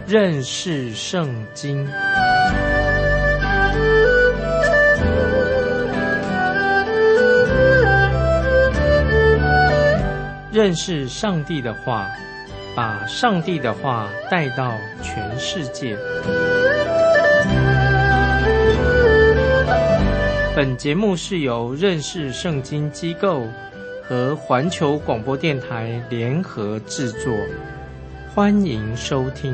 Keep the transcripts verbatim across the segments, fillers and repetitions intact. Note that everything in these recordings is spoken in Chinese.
认识圣经。认识上帝的话，把上帝的话带到全世界。本节目是由认识圣经机构和环球广播电台联合制作，欢迎收听。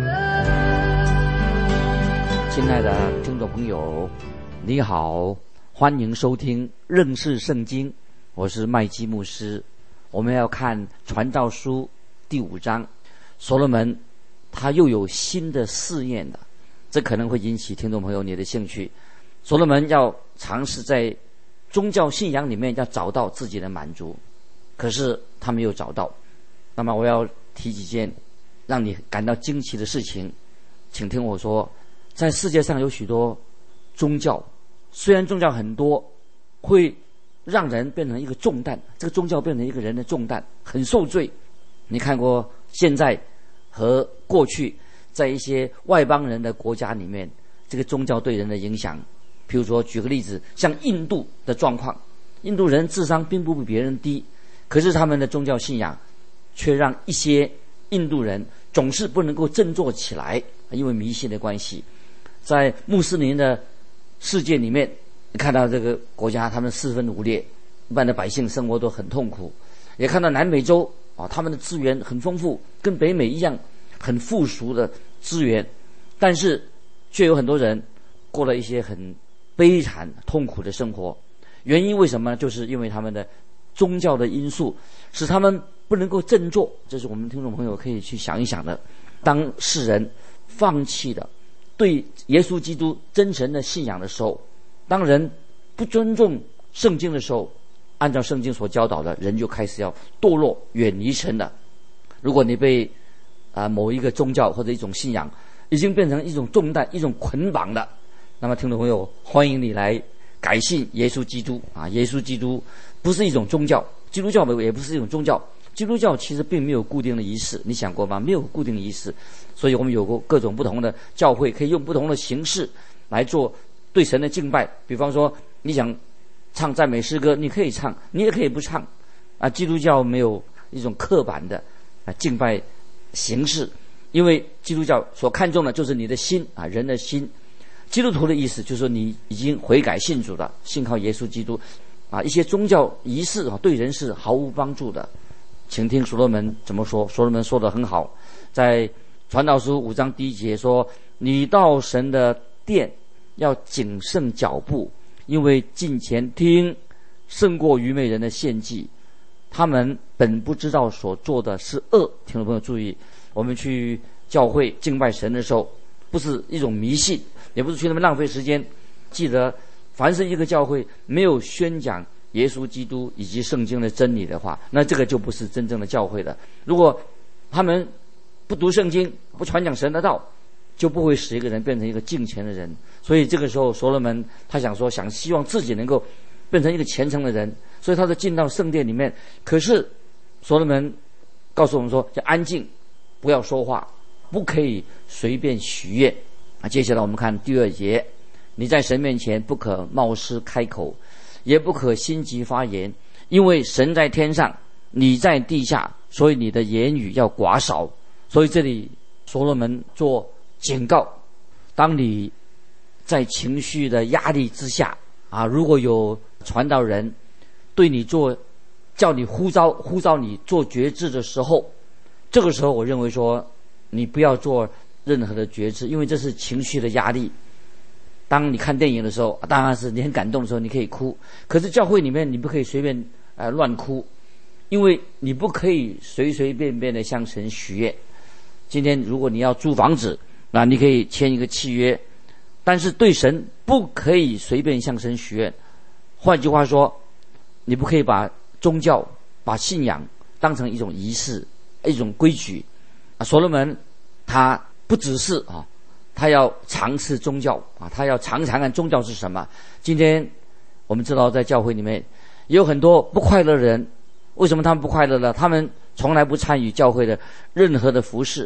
亲爱的听众朋友，你好，欢迎收听认识圣经，我是麦基牧师。我们要看传道书第五章，所罗门他又有新的试验了，这可能会引起听众朋友你的兴趣。所罗门要尝试在宗教信仰里面要找到自己的满足，可是他没有找到。那么我要提几件让你感到惊奇的事情，请听我说。在世界上有许多宗教，虽然宗教很多，会让人变成一个重担，这个宗教变成一个人的重担，很受罪。你看过现在和过去在一些外邦人的国家里面，这个宗教对人的影响。譬如说举个例子，像印度的状况，印度人智商并不比别人低，可是他们的宗教信仰却让一些印度人总是不能够振作起来，因为迷信的关系。在穆斯林的世界里面，你看到这个国家他们四分五裂，一般的百姓生活都很痛苦。也看到南美洲啊，他们的资源很丰富，跟北美一样很富庶的资源，但是却有很多人过了一些很悲惨痛苦的生活。原因为什么呢？就是因为他们的宗教的因素使他们不能够振作。这是我们听众朋友可以去想一想的。当世人放弃了对耶稣基督真神的信仰的时候，当人不尊重圣经的时候，按照圣经所教导的，人就开始要堕落远离神了。如果你被啊、呃、某一个宗教或者一种信仰已经变成一种重担，一种捆绑了，那么听众朋友，欢迎你来改信耶稣基督啊！耶稣基督不是一种宗教，基督教也不是一种宗教。基督教其实并没有固定的仪式，你想过吗？没有固定的仪式，所以我们有过各种不同的教会，可以用不同的形式来做对神的敬拜。比方说，你想唱赞美诗歌，你可以唱，你也可以不唱。啊，基督教没有一种刻板的啊敬拜形式，因为基督教所看重的就是你的心啊，人的心。基督徒的意思就是说你已经悔改信主了，信靠耶稣基督啊。一些宗教仪式啊，对人是毫无帮助的。请听所罗门怎么说。所罗门说得很好，在传道书五章第一节说：你到神的殿要谨慎脚步，因为近前听胜过愚昧人的献祭，他们本不知道所做的是恶。听众朋友注意，我们去教会敬拜神的时候，不是一种迷信，也不是去那么浪费时间。记得凡是一个教会没有宣讲耶稣基督以及圣经的真理的话，那这个就不是真正的教会了。如果他们不读圣经，不传讲神的道，就不会使一个人变成一个敬虔的人。所以这个时候所罗门他想说，想希望自己能够变成一个虔诚的人，所以他就进到圣殿里面。可是所罗门告诉我们说，要安静，不要说话，不可以随便许愿啊。接下来我们看第二节，你在神面前不可冒失开口，也不可心急发言，因为神在天上，你在地下，所以你的言语要寡少。所以这里所罗门做警告，当你在情绪的压力之下啊，如果有传道人对你做叫你呼召呼召你做决志的时候，这个时候我认为说你不要做任何的决志，因为这是情绪的压力。当你看电影的时候，当然是你很感动的时候，你可以哭。可是教会里面你不可以随便呃乱哭，因为你不可以随随便便的向神许愿。今天如果你要租房子，那你可以签一个契约，但是对神不可以随便向神许愿。换句话说，你不可以把宗教、把信仰当成一种仪式、一种规矩。啊，所罗门他不只是啊。他要尝试宗教啊，他要尝尝看宗教是什么。今天我们知道，在教会里面也有很多不快乐的人。为什么他们不快乐呢？他们从来不参与教会的任何的服事，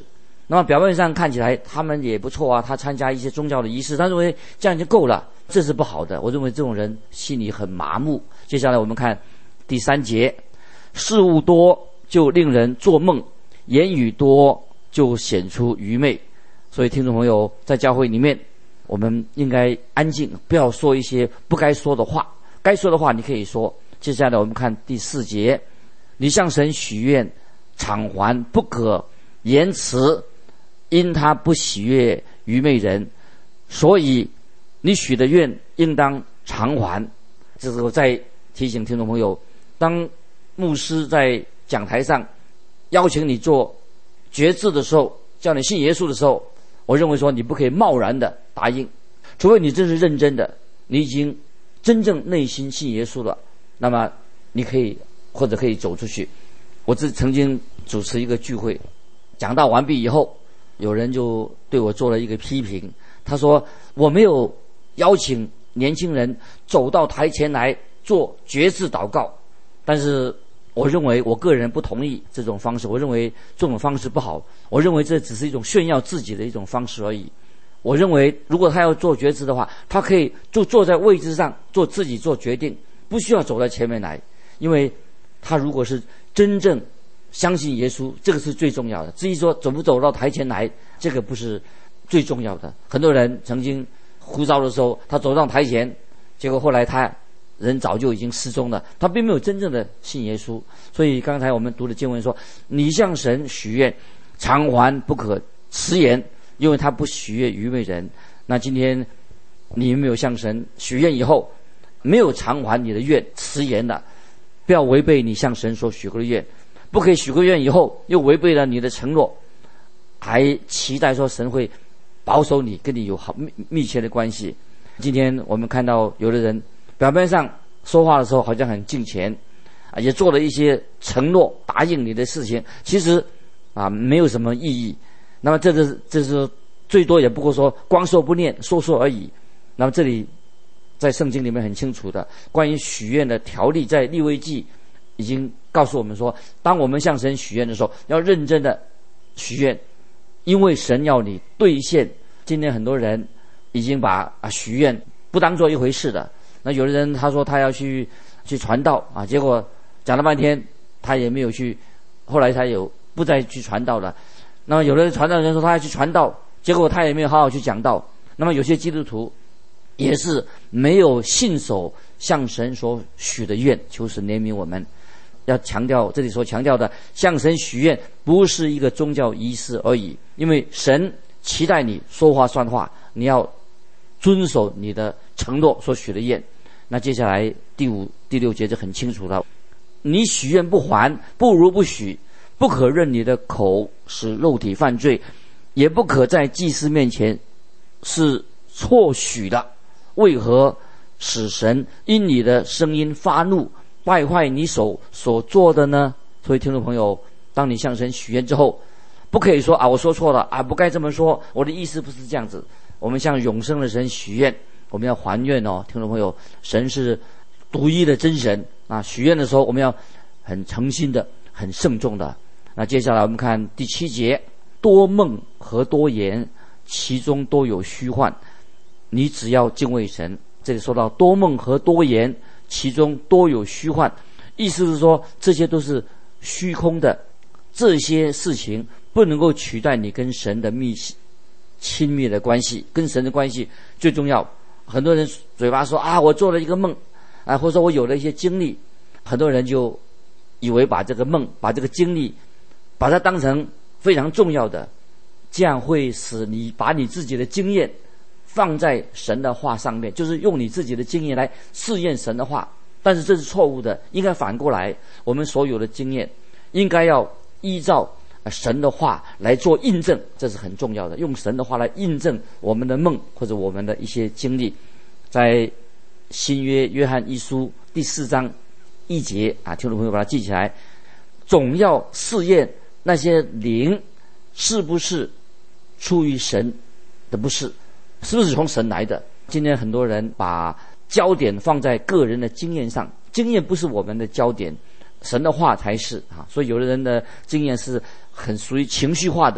那么表面上看起来他们也不错啊，他参加一些宗教的仪式，他认为这样就够了，这是不好的。我认为这种人心里很麻木。接下来我们看第三节，事物多就令人做梦，言语多就显出愚昧。所以听众朋友，在教会里面我们应该安静，不要说一些不该说的话，该说的话你可以说。接下来我们看第四节，你向神许愿，偿还不可言辞，因他不喜悦愚昧人，所以你许的愿应当偿还。这时候再提醒听众朋友，当牧师在讲台上邀请你做决志的时候，叫你信耶稣的时候，我认为说你不可以贸然的答应，除非你真是认真的，你已经真正内心信耶稣了，那么你可以或者可以走出去。我这曾经主持一个聚会，讲道完毕以后，有人就对我做了一个批评，他说我没有邀请年轻人走到台前来做决志祷告，但是我认为我个人不同意这种方式，我认为这种方式不好，我认为这只是一种炫耀自己的一种方式而已。我认为如果他要做决志的话，他可以就坐在位置上做自己做决定，不需要走到前面来，因为他如果是真正相信耶稣，这个是最重要的。至于说走不走到台前来，这个不是最重要的。很多人曾经呼召的时候，他走上台前，结果后来他人早就已经失踪了，他并没有真正的信耶稣。所以刚才我们读的经文说，你向神许愿，偿还不可迟延，因为他不喜悦愚昧人。那今天你有没有向神许愿以后没有偿还你的愿，迟延了，不要违背你向神所许过的愿。不可以许过愿以后又违背了你的承诺，还期待说神会保守你，跟你有好密密切的关系。今天我们看到有的人表面上说话的时候好像很敬虔啊，也做了一些承诺答应你的事情，其实啊没有什么意义。那么这是这是最多也不过说光说不练，说说而已。那么这里在圣经里面很清楚的关于许愿的条例，在利未记已经告诉我们说，当我们向神许愿的时候，要认真的许愿，因为神要你兑现。今天很多人已经把啊许愿不当做一回事的。那有的人他说他要去去传道啊，结果讲了半天他也没有去，后来他有不再去传道了。那么有的人传道人说他要去传道，结果他也没有好好去讲道。那么有些基督徒也是没有信守向神所许的愿，求神怜悯我们。要强调这里所强调的，向神许愿不是一个宗教仪式而已，因为神期待你说话算话，你要遵守你的承诺所许的愿。那接下来第五第六节就很清楚了，你许愿不还，不如不许，不可任你的口使肉体犯罪，也不可在祭司面前是错许的，为何使神因你的声音发怒，败坏你手所做的呢？所以听众朋友，当你向神许愿之后，不可以说啊我说错了啊，不该这么说，我的意思不是这样子。我们向永生的神许愿，我们要还愿哦，听众朋友，神是独一的真神啊！许愿的时候我们要很诚心的，很慎重的。那接下来我们看第七节，多梦和多言，其中都有虚幻，你只要敬畏神。这里说到多梦和多言，其中都有虚幻，意思是说这些都是虚空的，这些事情不能够取代你跟神的密亲密的关系，跟神的关系最重要。很多人嘴巴说啊我做了一个梦啊，或者说我有了一些经历，很多人就以为把这个梦把这个经历把它当成非常重要的，这样会使你把你自己的经验放在神的话上面，就是用你自己的经验来试验神的话。但是这是错误的，应该反过来，我们所有的经验应该要依照神的话来做印证，这是很重要的，用神的话来印证我们的梦或者我们的一些经历。在新约约翰一书第四章一节啊，听众朋友把它记起来，总要试验那些灵是不是出于神的，不是是不是从神来的。今天很多人把焦点放在个人的经验上，经验不是我们的焦点，神的话才是啊。所以有的人的经验是很属于情绪化的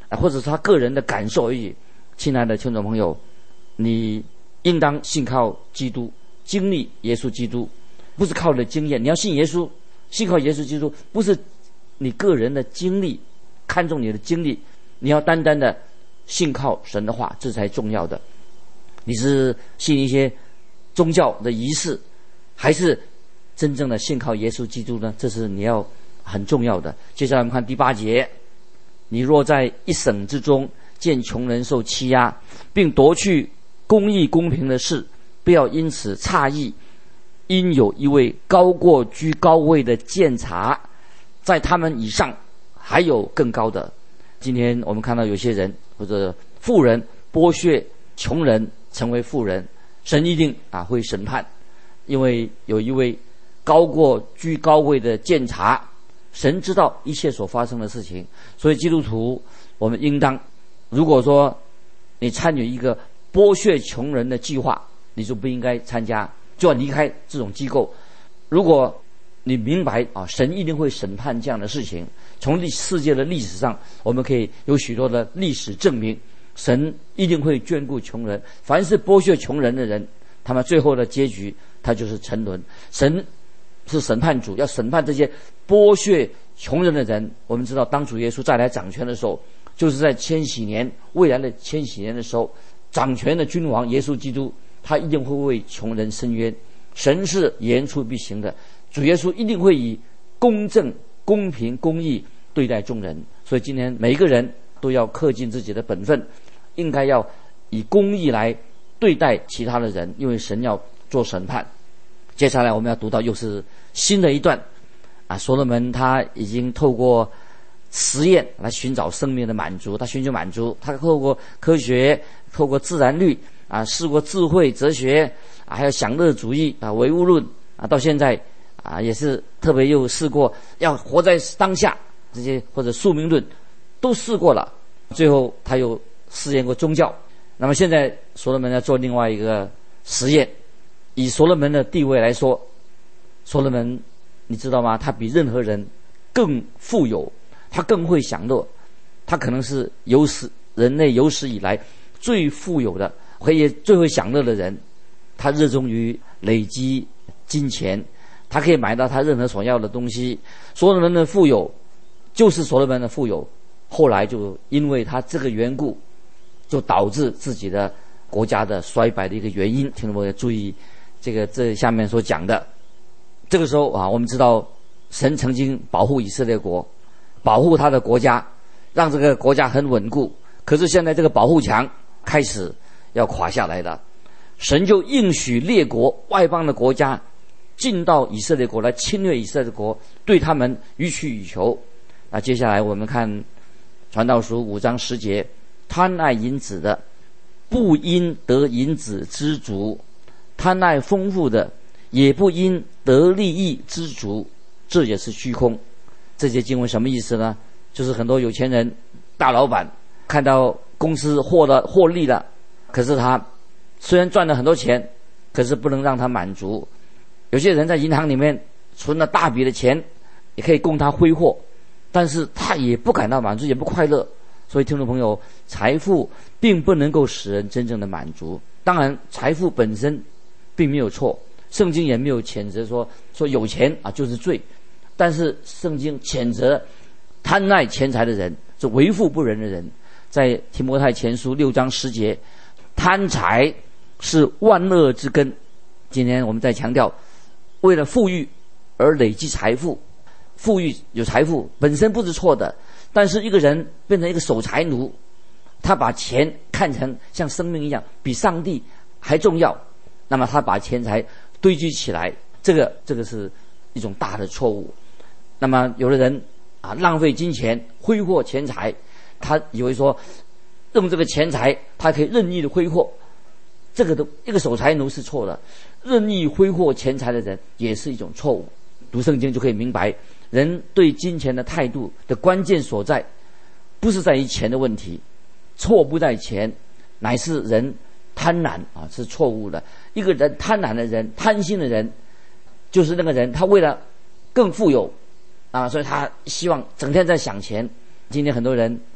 或者是他个人的感受而已。亲爱的听众朋友，你应当信靠基督，经历耶稣基督，不是靠你的经验。你要信耶稣，信靠耶稣基督，不是你个人的经历，看重你的经历，你要单单的信靠神的话，这才重要的。你是信一些宗教的仪式，还是真正的信靠耶稣基督呢？这是你要很重要的。接下来我们看第八节，你若在一省之中见穷人受欺压，并夺去公义公平的事，不要因此诧异，因有一位高过居高位的监察，在他们以上还有更高的。今天我们看到有些人或者富人剥削穷人成为富人，神一定啊会审判，因为有一位高过居高位的监察，神知道一切所发生的事情。所以基督徒我们应当，如果说你参与一个剥削穷人的计划，你就不应该参加，就要离开这种机构。如果你明白啊，神一定会审判这样的事情。从世界的历史上，我们可以有许多的历史证明，神一定会眷顾穷人。凡是剥削穷人的人，他们最后的结局，他就是沉沦。神是审判主，要审判这些剥削穷人的人。我们知道，当主耶稣再来掌权的时候，就是在千禧年，未来的千禧年的时候，掌权的君王耶稣基督，他一定会为穷人伸冤。神是言出必行的，主耶稣一定会以公正、公平、公义对待众人。所以今天每一个人都要恪尽自己的本分，应该要以公义来对待其他的人，因为神要做审判。接下来我们要读到又是新的一段啊，所罗门他已经透过实验来寻找生命的满足，他寻求满足，他透过科学，透过自然律啊，试过智慧、哲学啊，还有享乐主义啊、唯物论啊，到现在啊也是特别又试过要活在当下这些，或者宿命论都试过了。最后他又试验过宗教。那么现在所罗门要做另外一个实验。以所罗门的地位来说，所罗门你知道吗？他比任何人更富有，他更会享乐，他可能是有史人类有史以来最富有的，也最会享乐的人。他热衷于累积金钱，他可以买到他任何所要的东西。所罗门的富有就是所罗门的富有，后来就因为他这个缘故，就导致自己的国家的衰败的一个原因。听众朋友注意这个这下面所讲的。这个时候啊，我们知道神曾经保护以色列国，保护他的国家，让这个国家很稳固。可是现在这个保护墙开始要垮下来了，神就应许列国外邦的国家进到以色列国来侵略以色列国，对他们予取予求。那接下来我们看传道书五章十节，贪爱银子的不因得银子知足，贪爱丰富的也不因得利益知足，这也是虚空。这些经文什么意思呢？就是很多有钱人大老板看到公司获了获利了，可是他虽然赚了很多钱，可是不能让他满足。有些人在银行里面存了大笔的钱，也可以供他挥霍，但是他也不感到满足，也不快乐。所以听众朋友，财富并不能够使人真正的满足。当然财富本身并没有错，圣经也没有谴责说说有钱啊就是罪，但是圣经谴责贪爱钱财的人，是为富不仁的人。在提摩太前书六章十节，贪财是万恶之根。今天我们在强调，为了富裕而累积财富，富裕有财富本身不是错的，但是一个人变成一个守财奴，他把钱看成像生命一样，比上帝还重要，那么他把钱财堆积起来，这个这个是一种大的错误。那么有的人啊，浪费金钱，挥霍钱财，他以为说用这个钱财他可以任意的挥霍，这个都一个守财奴是错的，任意挥霍钱财的人也是一种错误。读圣经就可以明白，人对金钱的态度的关键所在，不是在于钱的问题，错不在钱，乃是人贪婪啊，是错误的。一个人贪婪的人，贪心的人，就是那个人他为了更富有啊，所以他希望整天在想钱。今天很多人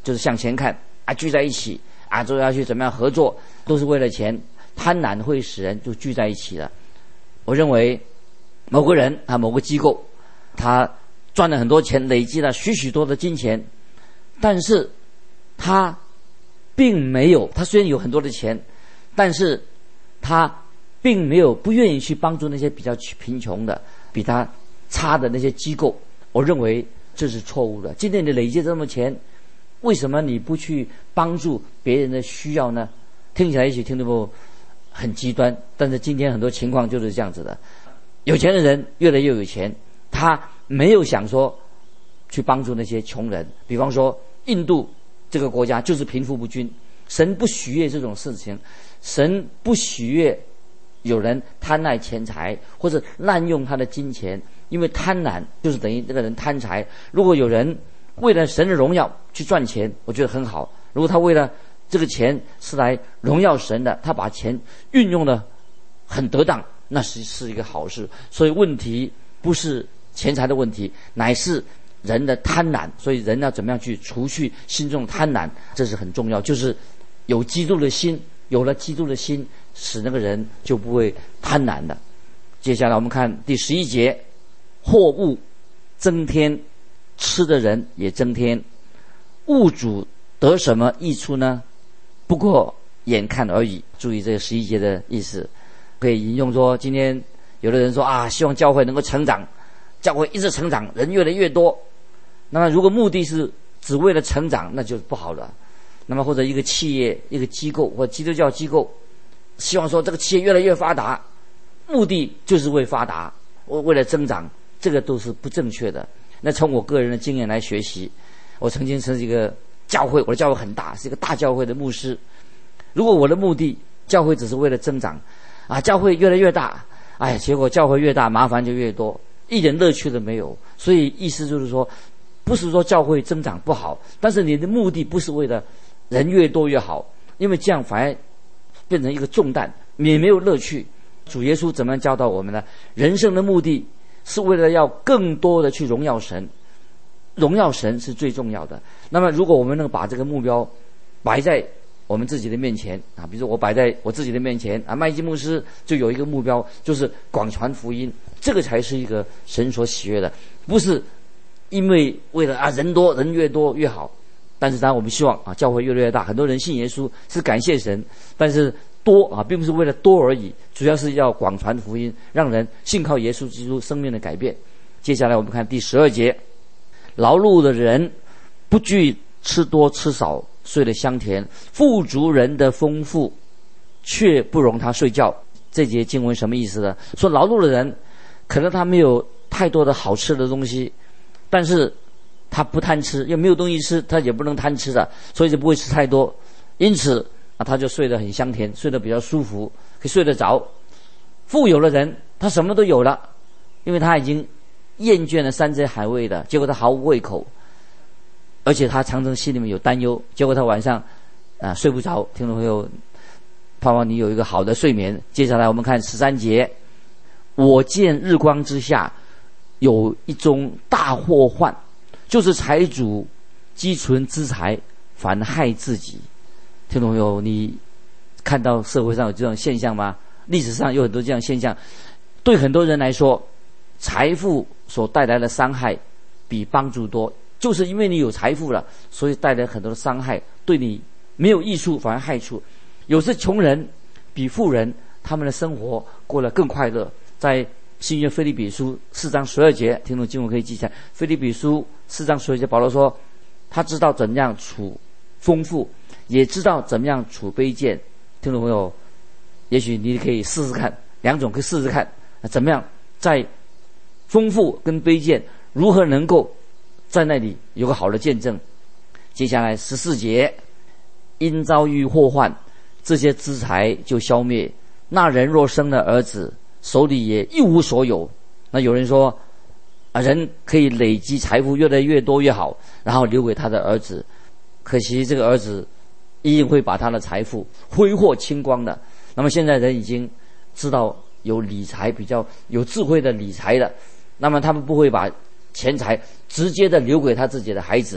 就是向前看啊，聚在一起啊，都要去怎么样合作，都是为了钱。贪婪会使人就聚在一起了。我认为某个人啊，某个机构，他赚了很多钱，累积了许许多的金钱，但是他并没有，他虽然有很多的钱，但是他并没有不愿意去帮助那些比较贫穷的、比他差的那些机构。我认为这是错误的。今天你累积这么钱，为什么你不去帮助别人的需要呢？听起来也许听得不很极端，但是今天很多情况就是这样子的。有钱的人越来越有钱，他没有想说去帮助那些穷人。比方说印度这个国家就是贫富不均，神不喜悦这种事情，神不喜悦有人贪爱钱财或者滥用他的金钱，因为贪婪就是等于这个人贪财。如果有人为了神的荣耀去赚钱，我觉得很好。如果他为了这个钱是来荣耀神的，他把钱运用的很得当，那是是一个好事。所以问题不是钱财的问题，乃是人的贪婪。所以人要怎么样去除去心中的贪婪，这是很重要。就是有基督的心，有了基督的心，使那个人就不会贪婪的。接下来我们看第十一节，货物增添，吃的人也增添，物主得什么益处呢？不过眼看而已。注意这个十一节的意思，可以引用说，今天有的人说啊，希望教会能够成长，教会一直成长，人越来越多。那么如果目的是只为了成长，那就不好了。那么或者一个企业、一个机构或基督教机构，希望说这个企业越来越发达，目的就是为发达，为了增长，这个都是不正确的。那从我个人的经验来学习，我曾经是一个教会，我的教会很大，是一个大教会的牧师。如果我的目的教会只是为了增长啊，教会越来越大，哎，结果教会越大麻烦就越多，一点乐趣都没有。所以意思就是说，不是说教会增长不好，但是你的目的不是为了人越多越好，因为这样反而变成一个重担，也没有乐趣。主耶稣怎么样教导我们呢？人生的目的是为了要更多的去荣耀神，荣耀神是最重要的。那么如果我们能把这个目标摆在我们自己的面前啊，比如说我摆在我自己的面前啊，麦基牧师就有一个目标，就是广传福音，这个才是一个神所喜悦的，不是因为为了啊人多人越多越好。但是当然我们希望啊教会越来越大，很多人信耶稣是感谢神，但是多啊并不是为了多而已，主要是要广传福音，让人信靠耶稣基督生命的改变。接下来我们看第十二节，劳碌的人不惧吃多吃少，睡得香甜，富足人的丰富却不容他睡觉。这节经文什么意思呢？说劳碌的人可能他没有太多的好吃的东西，但是他不贪吃，因为没有东西吃，他也不能贪吃的，所以就不会吃太多，因此啊他就睡得很香甜，睡得比较舒服，可以睡得着。富有的人他什么都有了，因为他已经厌倦了山珍海味的，结果他毫无胃口，而且他常常心里面有担忧，结果他晚上啊睡不着。听众朋友，盼望你有一个好的睡眠。接下来我们看十三节，我见日光之下有一种大祸患，就是财主积存资财，反害自己。听众朋友，你看到社会上有这种现象吗？历史上有很多这样现象。对很多人来说，财富所带来的伤害比帮助多，就是因为你有财富了，所以带来很多的伤害，对你没有益处反而害处。有些穷人比富人他们的生活过得更快乐。在新约腓立比书四章十二节，听众经文可以记下来。腓立比书四章十二节，保罗说他知道怎样处丰富，也知道怎么样处卑贱。听众朋友，也许你可以试试看，两种可以试试看，怎么样在丰富跟卑贱如何能够在那里有个好的见证。接下来十四节，因遭遇祸患，这些资财就消灭。那人若生了儿子，手里也一无所有。那有人说啊，人可以累积财富越来越多越好，然后留给他的儿子。可惜这个儿子一定会把他的财富挥霍清光的。那么现在人已经知道有理财，比较有智慧的理财的，那么他们不会把钱财直接的留给他自己的孩子，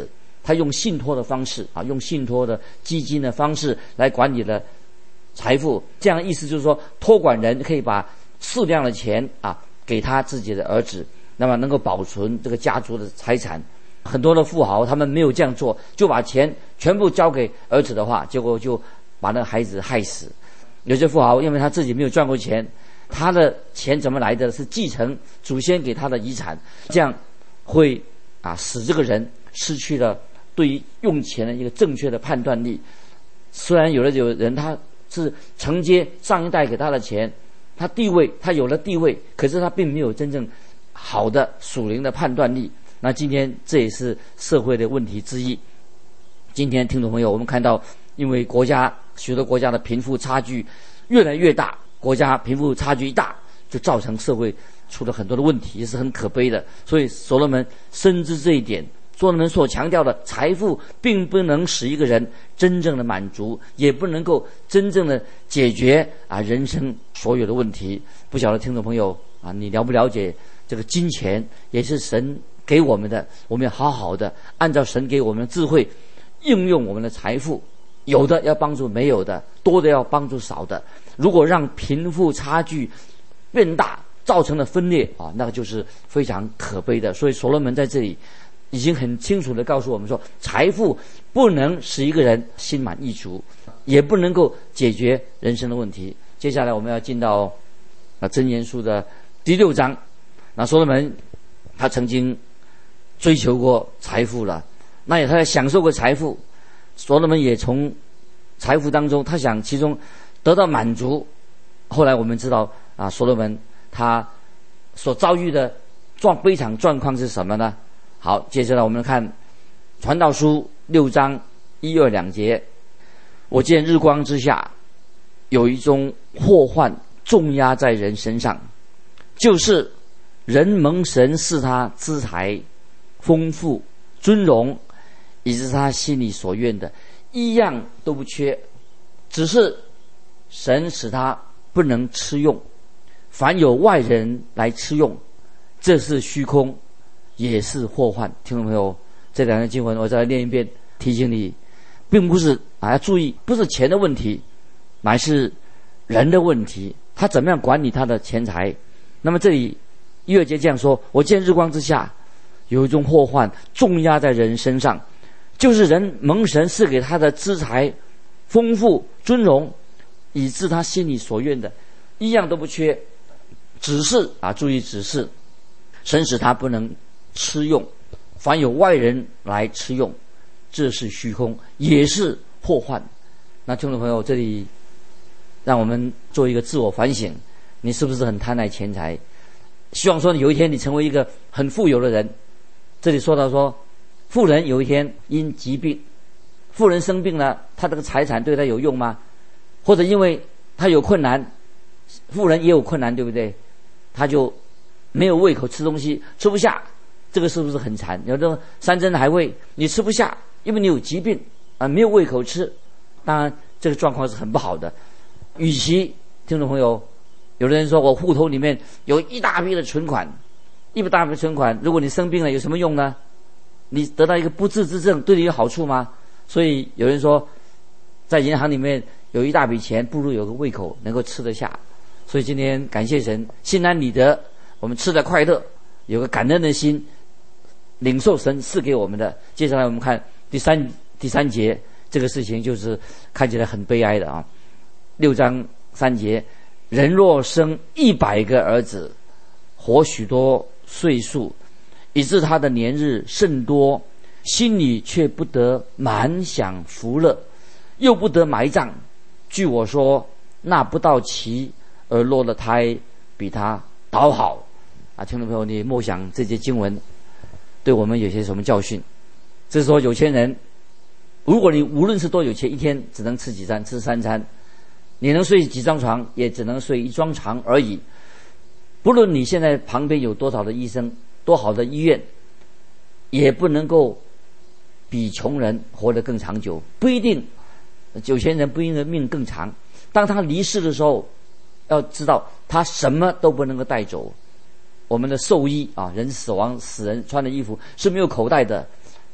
他用信托的方式啊，用信托的基金的方式来管理了财富。这样的意思就是说，托管人可以把适量的钱啊给他自己的儿子，那么能够保存这个家族的财产。很多的富豪他们没有这样做，就把钱全部交给儿子的话，结果就把那个孩子害死。有些富豪因为他自己没有赚过钱，他的钱怎么来的？是继承祖先给他的遗产，这样会啊使这个人失去了对于用钱的一个正确的判断力。虽然有的有人他是承接上一代给他的钱，他地位他有了地位，可是他并没有真正好的属灵的判断力。那今天这也是社会的问题之一。今天听众朋友，我们看到因为国家许多国家的贫富差距越来越大，国家贫富差距一大，就造成社会出了很多的问题，也是很可悲的。所以所罗门深知这一点，所罗门所强调的财富并不能使一个人真正的满足，也不能够真正的解决啊人生所有的问题。不晓得听众朋友啊，你了不了解这个金钱也是神给我们的，我们要好好的按照神给我们的智慧应用我们的财富，有的要帮助没有的，多的要帮助少的。如果让贫富差距变大，造成了分裂啊，那个就是非常可悲的。所以所罗门在这里已经很清楚地告诉我们说，财富不能使一个人心满意足，也不能够解决人生的问题。接下来我们要进到啊箴言书的第六章。那所罗门他曾经追求过财富了，那也他也享受过财富。所罗门也从财富当中，他想其中得到满足。后来我们知道啊，所罗门他所遭遇的状悲惨状况是什么呢？好，接下来我们看传道书六章一二两节。我见日光之下有一种祸患重压在人身上，就是人蒙神赐他资财丰富尊荣，以致他心里所愿的一样都不缺，只是神使他不能吃用，凡有外人来吃用，这是虚空，也是祸患。听众朋友，这两个经文我再来念一遍，提醒你，并不是啊，要注意，不是钱的问题，乃是人的问题，他怎么样管理他的钱财。那么这里一二节这样说：我见日光之下有一种祸患重压在人身上，就是人蒙神赐给他的资财丰富尊荣，以致他心里所愿的一样都不缺，只是啊，注意只是神使他不能吃用，凡有外人来吃用，这是虚空，也是祸患。那听众朋友，这里让我们做一个自我反省，你是不是很贪爱钱财？希望说有一天你成为一个很富有的人。这里说到说，富人有一天因疾病，富人生病了，他这个财产对他有用吗？或者因为他有困难，富人也有困难，对不对？他就没有胃口吃东西，吃不下，这个是不是很惨？有的山珍海味你吃不下，因为你有疾病啊，没有胃口吃，当然这个状况是很不好的。与其听众朋友，有的人说我户头里面有一大笔的存款，一大笔存款，如果你生病了有什么用呢？你得到一个不治之症，对你有好处吗？所以有人说，在银行里面有一大笔钱，不如有个胃口能够吃得下。所以今天感谢神，心安理得，我们吃得快乐，有个感恩的心，领受神赐给我们的。接下来我们看第三第三节，这个事情就是看起来很悲哀的啊。六章三节，人若生一百个儿子，活许多岁数，以致他的年日甚多，心里却不得满享福乐，又不得埋葬。据我说，那不到期而落了胎，比他倒好。啊，听众朋友，你默想这些经文对我们有些什么教训？这是说有钱人，如果你无论是多有钱，一天只能吃几餐，吃三餐，你能睡几张床，也只能睡一张床而已。不论你现在旁边有多少的医生，多好的医院，也不能够比穷人活得更长久。不一定，有钱人不一定命更长。当他离世的时候，要知道他什么都不能够带走。我们的寿衣啊，人死亡死人穿的衣服是没有口袋的，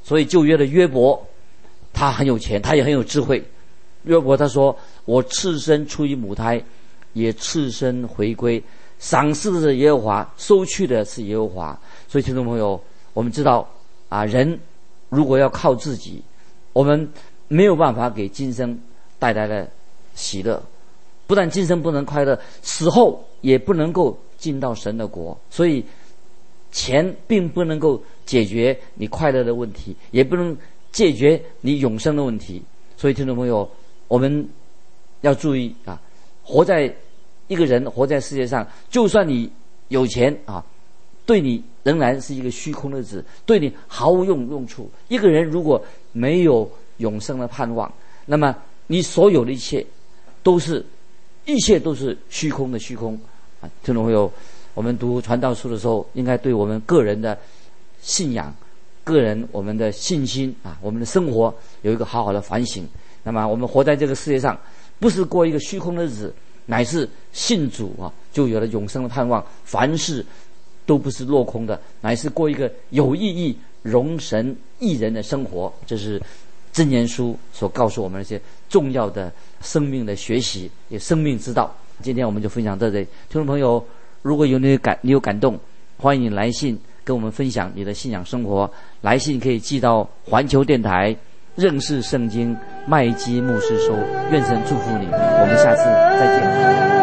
所以旧约的约伯，他很有钱，他也很有智慧。约伯他说：“我赤身出于母胎，也赤身回归。赏赐的是耶和华，收去的是耶和华。”所以听众朋友，我们知道啊，人如果要靠自己，我们没有办法给今生带来的喜乐。不但今生不能快乐，死后也不能够进到神的国。所以钱并不能够解决你快乐的问题，也不能解决你永生的问题。所以听众朋友，我们要注意啊，活在一个人活在世界上，就算你有钱啊，对你仍然是一个虚空的子，对你毫无用用处。一个人如果没有永生的盼望，那么你所有的一切都是一切都是虚空的虚空啊！听众朋友，我们读传道书的时候，应该对我们个人的信仰、个人我们的信心啊，我们的生活有一个好好的反省。那么我们活在这个世界上，不是过一个虚空的日子，乃是信主啊，就有了永生的盼望。凡事都不是落空的，乃是过一个有意义、荣神益人的生活。这是箴言书所告诉我们那些重要的生命的学习，也生命之道。今天我们就分享到这里。听众朋友，如果有你感你有感动，欢迎你来信跟我们分享你的信仰生活。来信可以寄到环球电台认识圣经麦基牧师收。愿神祝福你，我们下次再见。